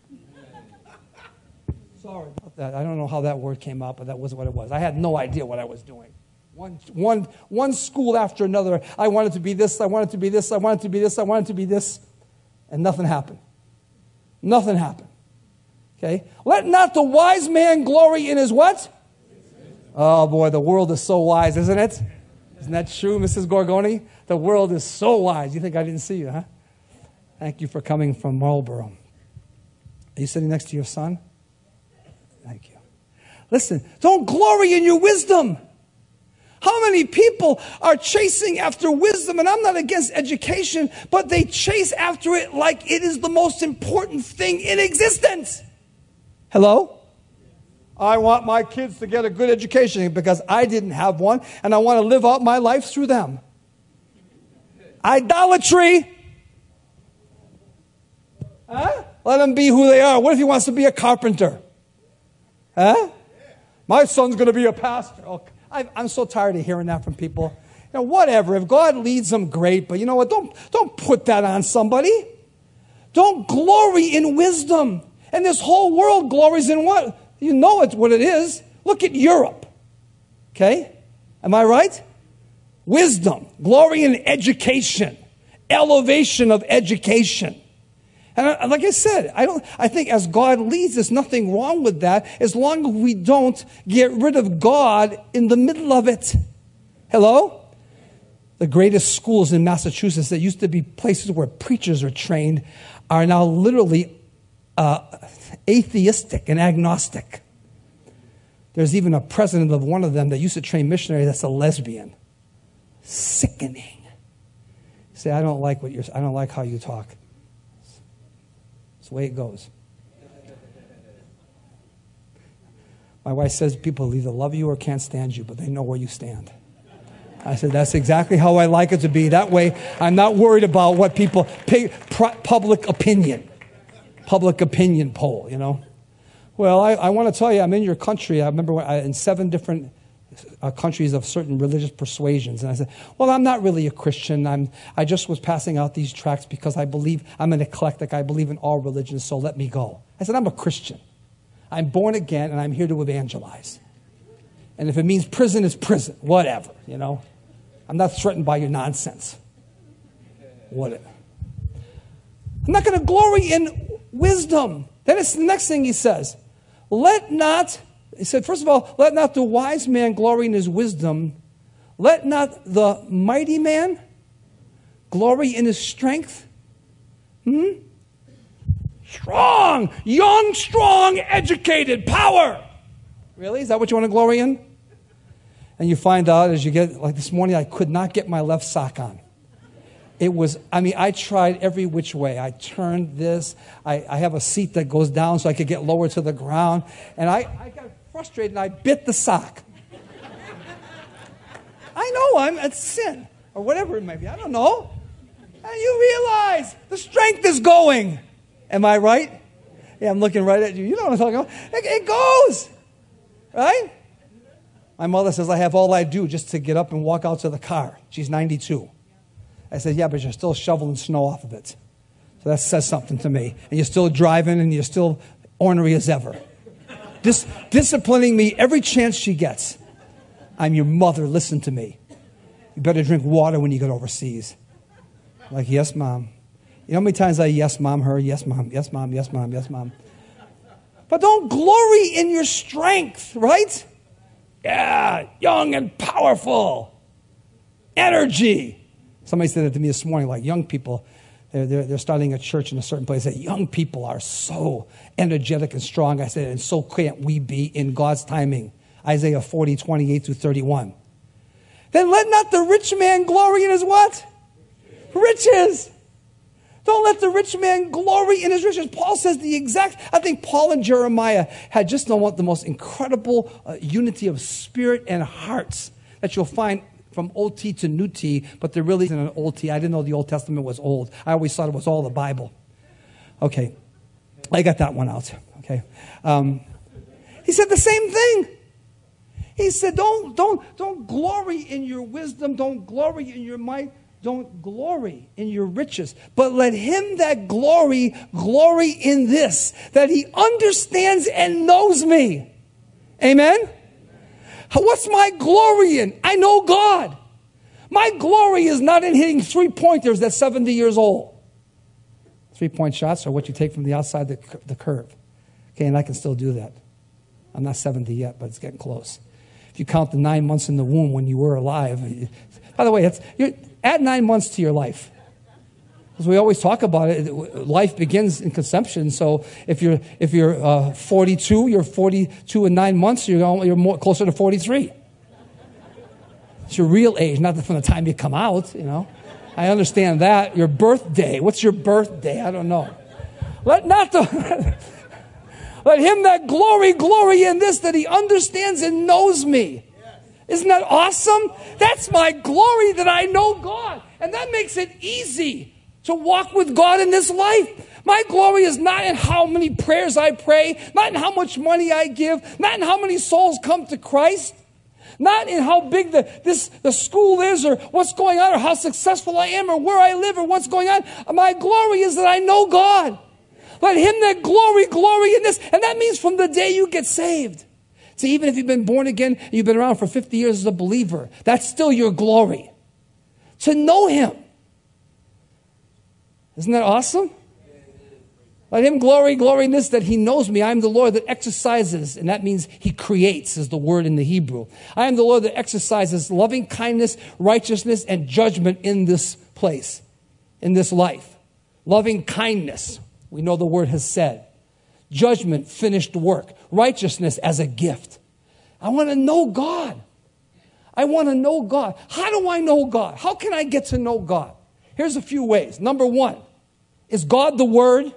Speaker 4: Sorry about that. I don't know how that word came out, but that was what it was. I had no idea what I was doing. One, one, one school after another. I wanted to be this, I wanted to be this, I wanted to be this, I wanted to be this. And nothing happened. Nothing happened. Okay? Let not the wise man glory in his what? Oh boy, the world is so wise, isn't it? Isn't that true, Missus Gorgoni? The world is so wise. You think I didn't see you, huh? Thank you for coming from Marlborough. Are you sitting next to your son? Thank you. Listen, don't glory in your wisdom. How many people are chasing after wisdom? And I'm not against education, but they chase after it like it is the most important thing in existence. Hello? I want my kids to get a good education because I didn't have one, and I want to live out my life through them. Idolatry. Huh? Let them be who they are. What if he wants to be a carpenter? Huh? My son's going to be a pastor. Oh, I'm so tired of hearing that from people. You know, whatever. If God leads them, great. But you know what? Don't, don't put that on somebody. Don't glory in wisdom. And this whole world glories in what? You know it's what it is. Look at Europe. Okay? Am I right? Wisdom. Glory in education. Elevation of education. And like I said, I don't. I think as God leads, there's nothing wrong with that as long as we don't get rid of God in the middle of it. Hello? The greatest schools in Massachusetts that used to be places where preachers are trained are now literally uh, atheistic and agnostic. There's even a president of one of them that used to train missionaries that's a lesbian. Sickening. You say, I don't like what you're. I don't like how you talk. That's the way it goes. My wife says people either love you or can't stand you, but they know where you stand. I said, that's exactly how I like it to be. That way, I'm not worried about what people pay, public opinion, public opinion poll, you know. Well, I, I want to tell you, I'm in your country. I remember when I, in seven different uh, countries of certain religious persuasions. And I said, well, I'm not really a Christian. I'm, I just was passing out these tracts because I believe, I'm an eclectic. I believe in all religions, so let me go. I said, I'm a Christian. I'm born again, and I'm here to evangelize. And if it means prison, it's prison. Whatever, you know. I'm not threatened by your nonsense. Whatever. I'm not going to glory in wisdom. Then it's the next thing he says. Let not, he said, first of all, let not the wise man glory in his wisdom. Let not the mighty man glory in his strength. Hmm? Strong, young, strong, educated, power. Really? Is that what you want to glory in? And you find out as you get, like this morning, I could not get my left sock on. It was, I mean, I tried every which way. I turned this. I, I have a seat that goes down so I could get lower to the ground. And I, I got frustrated and I bit the sock. I know I'm it's sin or whatever it may be. I don't know. And you realize the strength is going. Am I right? Yeah, I'm looking right at you. You know what I'm talking about. It, it goes. Right? My mother says I have all I do just to get up and walk out to the car. She's ninety-two. I said, yeah, but you're still shoveling snow off of it. So that says something to me. And you're still driving and you're still ornery as ever. Dis- disciplining me every chance she gets. I'm your mother. Listen to me. You better drink water when you get overseas. Like, yes, Mom. You know how many times I yes, Mom, her? Yes, Mom. Yes, Mom. Yes, Mom. Yes, Mom. But don't glory in your strength, right? Yeah, young and powerful. Energy. Somebody said that to me this morning, like young people, they're, they're, they're starting a church in a certain place. That young people are so energetic and strong. I said, and so can't we be in God's timing. Isaiah forty, twenty-eight through thirty-one. Then let not the rich man glory in his what? Riches. Don't let the rich man glory in his riches. Paul says the exact, I think Paul and Jeremiah had just the most incredible uh, unity of spirit and hearts that you'll find from Old T to New T, but there really isn't an Old T. I didn't know the Old Testament was old. I always thought it was all the Bible. Okay, I got that one out. Okay, um, he said the same thing. He said, don't, don't, don't glory in your wisdom. Don't glory in your might. Don't glory in your riches. But let him that glory, glory in this, that he understands and knows me. Amen? What's my glory in? I know God. My glory is not in hitting three-pointers at seventy years old. Three-point shots are what you take from the outside the, the curve. Okay, and I can still do that. I'm not seventy yet, but it's getting close. If you count the nine months in the womb when you were alive. By the way, that's, you're, add nine months to your life. Because we always talk about it, life begins in conception. So if you're if you're uh, forty-two, you're forty-two and nine months. You're you're more closer to forty-three. It's your real age, not from the time you come out. You know, I understand that. Your birthday. What's your birthday? I don't know. Let not the let him that glory glory in this, that he understands and knows me. Isn't that awesome? That's my glory, that I know God, and that makes it easy to walk with God in this life. My glory is not in how many prayers I pray, not in how much money I give, not in how many souls come to Christ, not in how big the, this, the school is or what's going on or how successful I am or where I live or what's going on. My glory is that I know God. Let him that glory, glory in this. And that means from the day you get saved. See, even if you've been born again, and you've been around for fifty years as a believer, that's still your glory. To know him. Isn't that awesome? Let him glory, glory in this, that he knows me. I am the Lord that exercises, and that means he creates is the word in the Hebrew. I am the Lord that exercises loving kindness, righteousness, and judgment in this place, in this life. Loving kindness, we know the word has said. Judgment, finished work. Righteousness as a gift. I want to know God. I want to know God. How do I know God? How can I get to know God? Here's a few ways. Number one, is God the Word?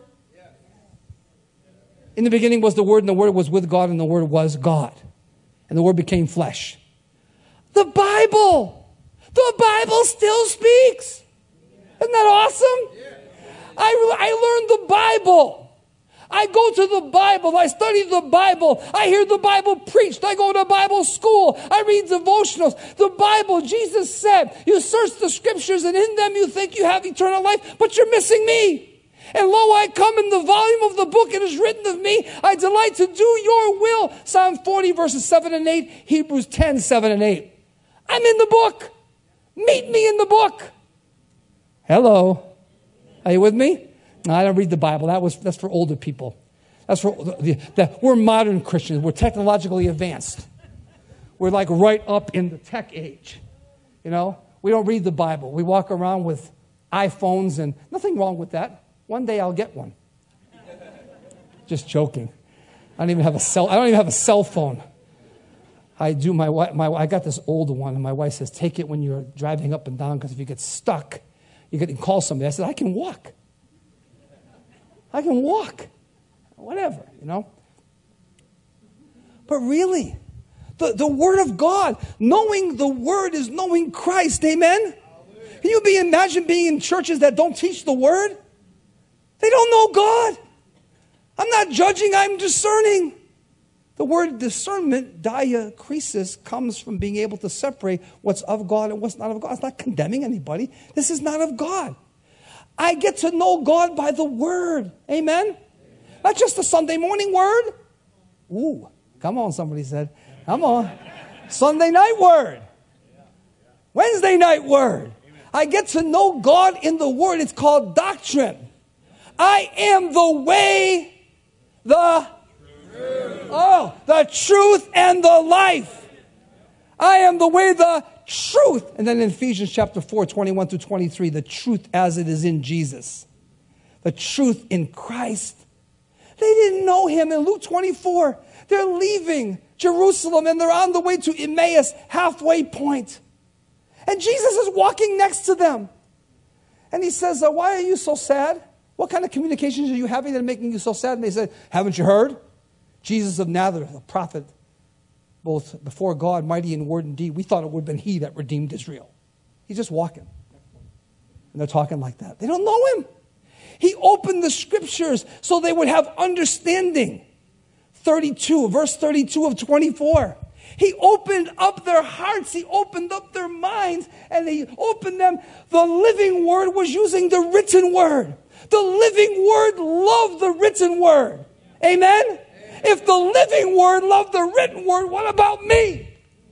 Speaker 4: In the beginning was the Word, and the Word was with God, and the Word was God. And the Word became flesh. The Bible. The Bible still speaks. Isn't that awesome? I, I learned the Bible. I go to the Bible. I study the Bible. I hear the Bible preached. I go to Bible school. I read devotionals. The Bible, Jesus said, you search the scriptures and in them you think you have eternal life, but you're missing me. And lo, I come in the volume of the book. It is written of me. I delight to do your will. Psalm forty verses seven and eight. Hebrews ten, seven and eight. I'm in the book. Meet me in the book. Hello. Are you with me? No, I don't read the Bible. That was that's for older people. That's for the, the, we're modern Christians. We're technologically advanced. We're like right up in the tech age. You know, we don't read the Bible. We walk around with iPhones, and nothing wrong with that. One day I'll get one. Just joking. I don't even have a cell. I don't even have a cell phone. I do. My my I got this old one, and my wife says, "Take it when you're driving up and down, because if you get stuck, You can call somebody. I said, I can walk. I can walk. Whatever, you know. But really, the, the Word of God, knowing the Word is knowing Christ. Amen? Can you be, imagine being in churches that don't teach the Word? They don't know God. I'm not judging, I'm discerning. The word discernment, diakrisis, comes from being able to separate what's of God and what's not of God. It's not condemning anybody. This is not of God. I get to know God by the Word. Amen? Not just the Sunday morning Word. Ooh, come on, somebody said. Come on. Sunday night Word. Wednesday night Word. I get to know God in the Word. It's called doctrine. I am the way, the Oh, the truth and the life. I am the way, the truth. And then in Ephesians chapter four, twenty-one through twenty-three, the truth as it is in Jesus. The truth in Christ. They didn't know him. In Luke twenty-four, they're leaving Jerusalem and they're on the way to Emmaus, halfway point. And Jesus is walking next to them. And he says, uh, why are you so sad? What kind of communications are you having that are making you so sad? And they said, haven't you heard? Jesus of Nazareth, a prophet, both before God, mighty in word and deed. We thought it would have been he that redeemed Israel. He's just walking. And they're talking like that. They don't know him. He opened the scriptures so they would have understanding. thirty-two, verse thirty-two of twenty-four. He opened up their hearts. He opened up their minds. And he opened them. The living word was using the written word. The living word loved the written word. Amen? If the living word loved the written word, what about me?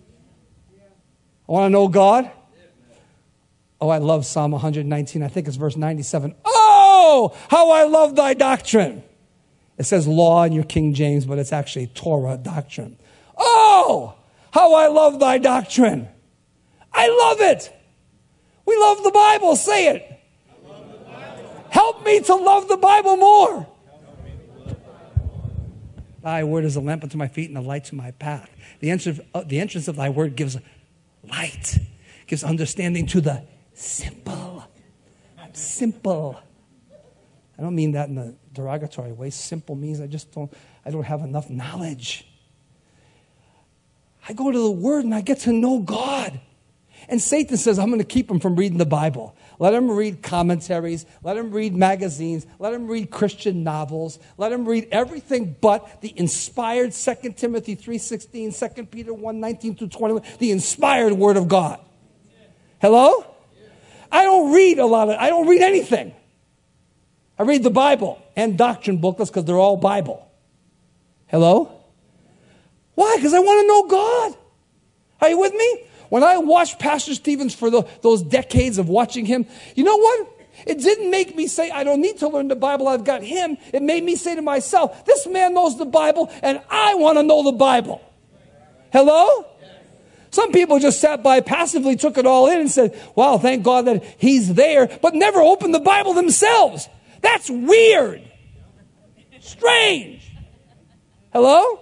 Speaker 4: I want to know God. Oh, I love Psalm one nineteen. I think it's verse ninety-seven. Oh, how I love thy doctrine. It says law in your King James, but it's actually Torah doctrine. Oh, how I love thy doctrine. I love it. We love the Bible. Say it. I love the Bible. Help me to love the Bible more. Thy word is a lamp unto my feet and a light to my path. The entrance, uh, the entrance of thy word gives light, gives understanding to the simple. I'm simple. I don't mean that in a derogatory way. Simple means I just don't, I don't have enough knowledge. I go to the Word and I get to know God. And Satan says, I'm going to keep him from reading the Bible. Let him read commentaries. Let him read magazines. Let him read Christian novels. Let him read everything but the inspired Second Timothy three sixteen, Second Peter one nineteen through twenty-one, the inspired Word of God. Hello? I don't read a lot of, I don't read anything. I read the Bible and doctrine booklets because they're all Bible. Hello? Why? Because I want to know God. Are you with me? When I watched Pastor Stevens for the, those decades of watching him, you know what? It didn't make me say, I don't need to learn the Bible. I've got him. It made me say to myself, this man knows the Bible and I want to know the Bible. Hello? Some people just sat by passively, took it all in and said, wow, thank God that he's there, but never opened the Bible themselves. That's weird. Strange. Hello?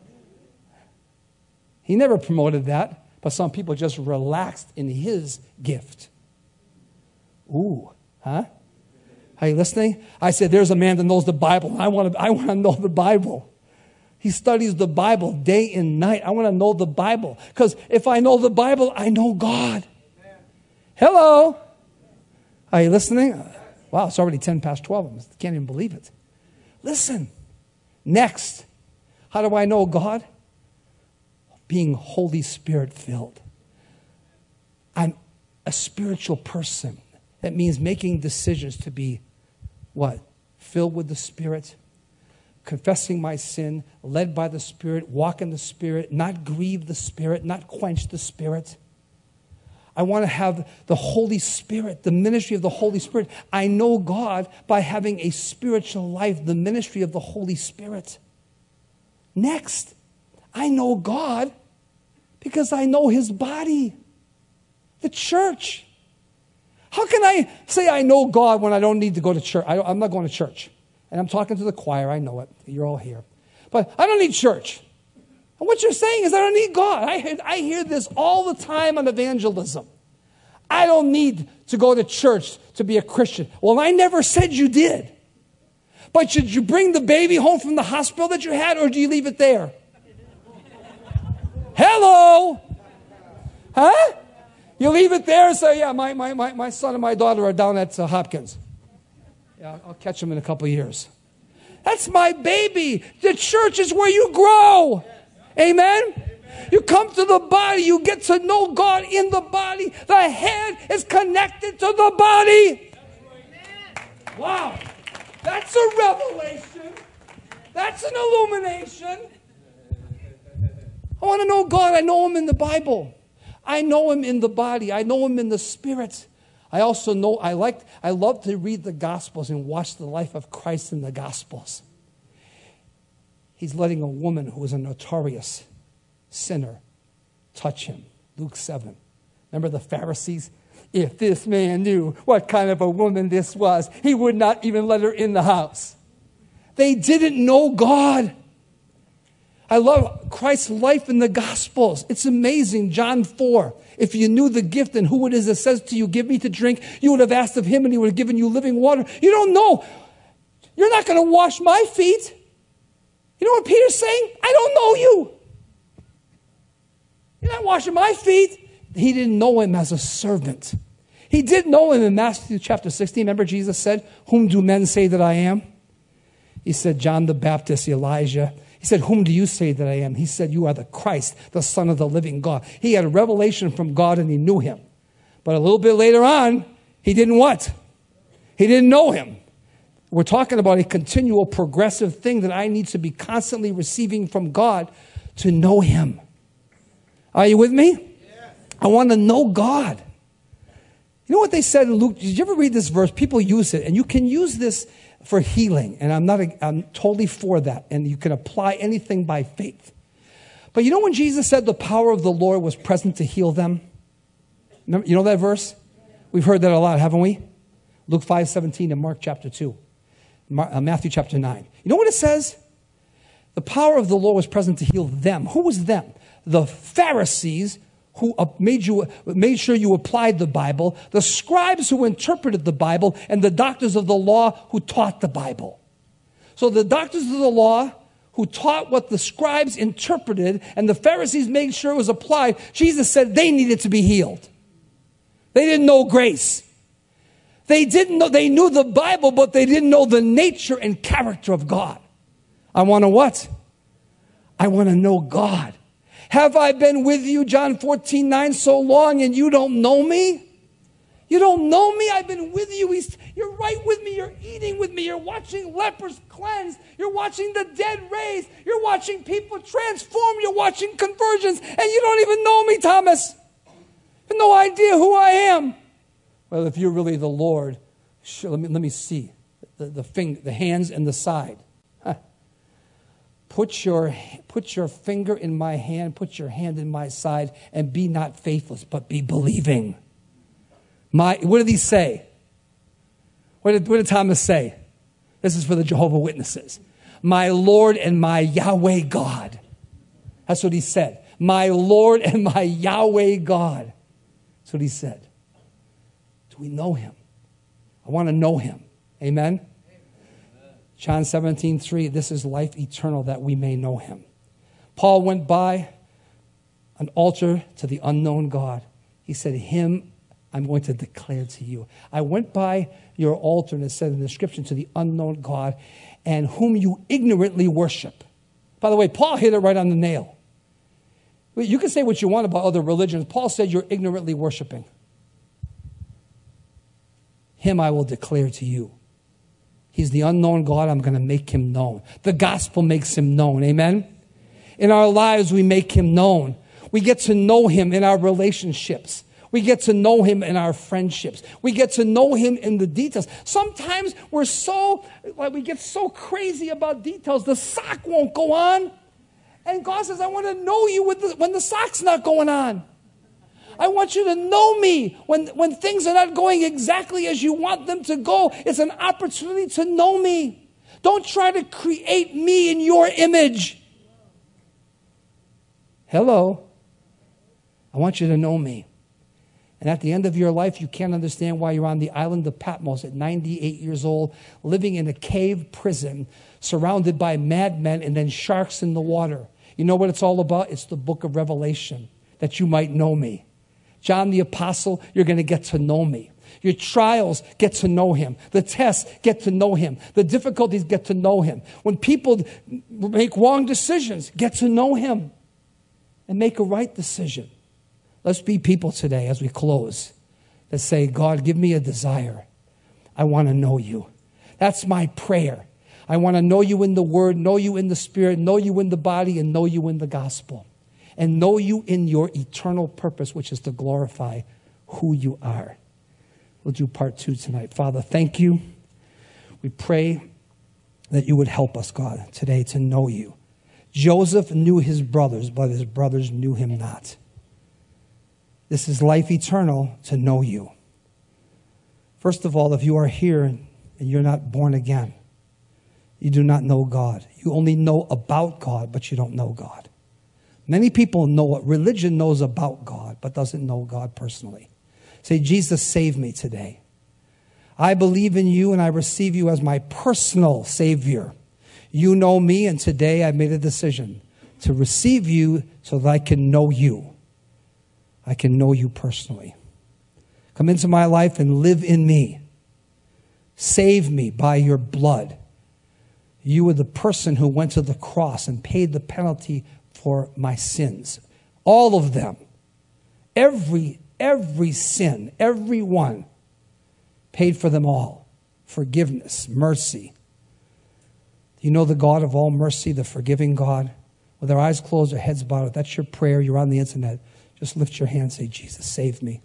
Speaker 4: He never promoted that. But some people just relaxed in his gift. Ooh, huh? Are you listening? I said, there's a man that knows the Bible. I want to, I want to know the Bible. He studies the Bible day and night. I want to know the Bible. Because if I know the Bible, I know God. Hello? Are you listening? Wow, it's already ten past twelve. I can't even believe it. Listen. Next. How do I know God? Being Holy Spirit filled. I'm a spiritual person. That means making decisions to be what? Filled with the Spirit, confessing my sin, led by the Spirit, walk in the Spirit, not grieve the Spirit, not quench the Spirit. I want to have the Holy Spirit, the ministry of the Holy Spirit. I know God by having a spiritual life, the ministry of the Holy Spirit. Next, I know God because I know his body, the church. How can I say I know God when I don't need to go to church? I I'm not going to church. And I'm talking to the choir. I know it. You're all here. But I don't need church. And what you're saying is I don't need God. I hear, I hear this all the time on evangelism. I don't need to go to church to be a Christian. Well, I never said you did. But should you bring the baby home from the hospital that you had, or do you leave it there? Hello? Huh? You leave it there and say, yeah, my, my, my, my son and my daughter are down at uh, Hopkins. Yeah, I'll catch them in a couple of years. That's my baby. The church is where you grow. Amen? You come to the body. You get to know God in the body. The head is connected to the body. Wow. That's a revelation. That's an illumination. I want to know God. I know Him in the Bible. I know Him in the body. I know Him in the Spirit. I also know, I like, I love to read the Gospels and watch the life of Christ in the Gospels. He's letting a woman who was a notorious sinner touch Him. Luke seven. Remember the Pharisees? If this man knew what kind of a woman this was, he would not even let her in the house. They didn't know God. I love Christ's life in the Gospels. It's amazing. John four. If you knew the gift and who it is that says to you, give me to drink, you would have asked of Him and He would have given you living water. You don't know. You're not going to wash my feet. You know what Peter's saying? I don't know you. You're not washing my feet. He didn't know Him as a servant. He did know Him in Matthew chapter sixteen. Remember Jesus said, whom do men say that I am? He said, John the Baptist, Elijah. He said, whom do you say that I am? He said, you are the Christ, the Son of the living God. He had a revelation from God and he knew Him. But a little bit later on, he didn't what? He didn't know Him. We're talking about a continual progressive thing that I need to be constantly receiving from God to know Him. Are you with me? Yeah. I want to know God. You know what they said in Luke? Did you ever read this verse? People use it, and you can use this for healing, and I'm not. A, I'm totally for that, and you can apply anything by faith. But you know when Jesus said the power of the Lord was present to heal them? Remember, you know that verse? We've heard that a lot, haven't we? Luke five seventeen and Mark chapter two, Mar- uh, Matthew chapter nine. You know what it says? The power of the Lord was present to heal them. Who was them? The Pharisees, who made you made sure you applied the Bible, the scribes who interpreted the Bible, and the doctors of the law who taught the Bible. So the doctors of the law who taught what the scribes interpreted, and the Pharisees made sure it was applied, Jesus said they needed to be healed. They didn't know grace. They didn't know, they knew the Bible, but they didn't know the nature and character of God. I want to what? I want to know God. Have I been with you, John fourteen nine, so long and you don't know me? You don't know me? I've been with you. He's, you're right with me. You're eating with me. You're watching lepers cleansed. You're watching the dead raised. You're watching people transform. You're watching conversions. And you don't even know me, Thomas. You have no idea who I am. Well, if you're really the Lord, sure, let me, let me see. The, the, finger, the hands and the side. Huh. Put your, put your finger in my hand, put your hand in my side, and be not faithless, but be believing. My, what did he say? What did, what did Thomas say? This is for the Jehovah's Witnesses. My Lord and my Yahweh God. That's what he said. My Lord and my Yahweh God. That's what he said. Do we know Him? I want to know Him. Amen? John seventeen three, this is life eternal, that we may know Him. Paul went by an altar to the unknown God. He said, Him I'm going to declare to you. I went by your altar, and it said in the inscription, to the unknown God, and whom you ignorantly worship. By the way, Paul hit it right on the nail. You can say what you want about other religions. Paul said you're ignorantly worshiping. Him I will declare to you. He's the unknown God. I'm going to make Him known. The gospel makes Him known. Amen? In our lives, we make Him known. We get to know Him in our relationships. We get to know Him in our friendships. We get to know Him in the details. Sometimes we're so, like we get so crazy about details, the sock won't go on. And God says, I want to know you with the, when the sock's not going on. I want you to know me when, when things are not going exactly as you want them to go. It's an opportunity to know me. Don't try to create me in your image. Hello. I want you to know me. And at the end of your life, you can't understand why you're on the island of Patmos at ninety-eight years old, living in a cave prison, surrounded by madmen and then sharks in the water. You know what it's all about? It's the book of Revelation, that you might know me. John the Apostle, you're going to get to know me. Your trials, get to know him. The tests, get to know him. The difficulties, get to know him. When people make wrong decisions, get to know him and make a right decision. Let's be people today as we close that say, God, give me a desire. I want to know you. That's my prayer. I want to know you in the word, know you in the spirit, know you in the body, and know you in the gospel. And know you in your eternal purpose, which is to glorify who you are. We'll do part two tonight. Father, thank you. We pray that you would help us, God, today to know you. Joseph knew his brothers, but his brothers knew him not. This is life eternal, to know you. First of all, if you are here and you're not born again, you do not know God. You only know about God, but you don't know God. Many people know what religion knows about God, but doesn't know God personally. Say, Jesus, save me today. I believe in you and I receive you as my personal Savior. You know me, and today I made a decision to receive you so that I can know you. I can know you personally. Come into my life and live in me. Save me by your blood. You were the person who went to the cross and paid the penalty for my sins. All of them. Every, every sin, every one, paid for them all. Forgiveness, mercy. You know the God of all mercy, the forgiving God? With our eyes closed, our heads bowed, if that's your prayer, you're on the internet, just lift your hand and say, Jesus, save me.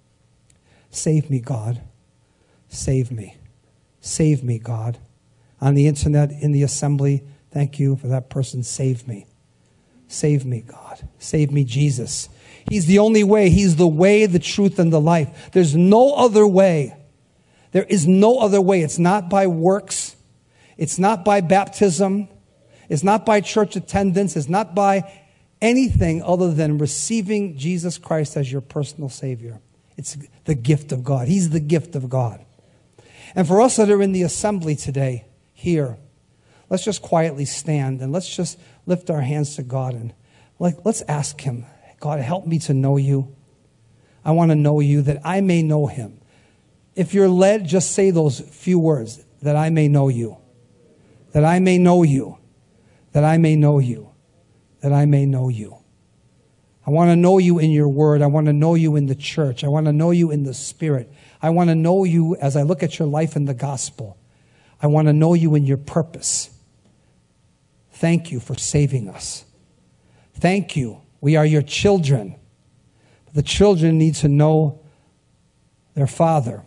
Speaker 4: Save me, God. Save me. Save me, God. On the internet, in the assembly, thank you for that person. Save me. Save me, God. Save me, Jesus. He's the only way. He's the way, the truth, and the life. There's no other way. There is no other way. It's not by works. It's not by baptism. It's not by church attendance. It's not by anything other than receiving Jesus Christ as your personal Savior. It's the gift of God. He's the gift of God. And for us that are in the assembly today, here, let's just quietly stand and let's just lift our hands to God and like let's ask him, God, help me to know you. I want to know you that I may know him. If you're led, just say those few words, that I may know you. That I may know you. That I may know you. That I may know you. I want to know you in your word. I want to know you in the church. I want to know you in the spirit. I want to know you as I look at your life in the gospel. I want to know you in your purpose. Thank you for saving us. Thank you. We are your children. The children need to know their Father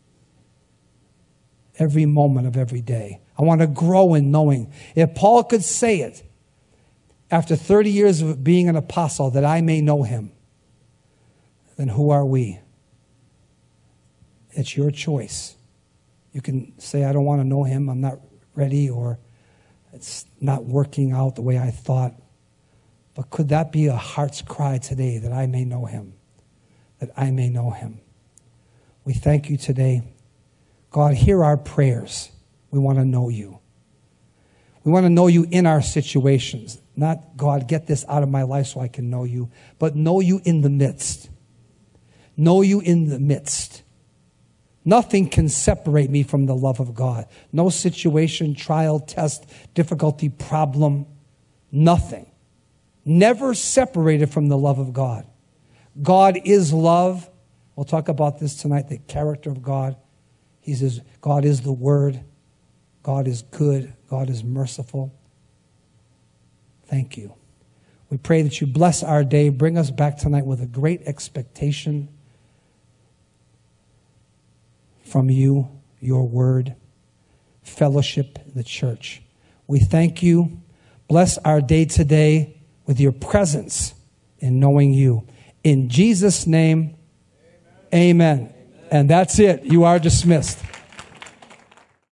Speaker 4: every moment of every day. I want to grow in knowing. If Paul could say it after thirty years of being an apostle, that I may know him, then who are we? It's your choice. You can say, I don't want to know him, I'm not ready, or it's not working out the way I thought. But could that be a heart's cry today, that I may know him, that I may know him? We thank you today. God, hear our prayers. We want to know you. We want to know you in our situations. Not, God, get this out of my life so I can know you, but know you in the midst. Know you in the midst. Nothing can separate me from the love of God. No situation, trial, test, difficulty, problem. Nothing. Never separated from the love of God. God is love. We'll talk about this tonight, the character of God. He says, God is the Word. God is good. God is merciful. Thank you. We pray that you bless our day. Bring us back tonight with a great expectation from you, your word, fellowship, the church. We thank you. Bless our day today with your presence in knowing you. In Jesus' name, amen. Amen. And that's it. You are dismissed.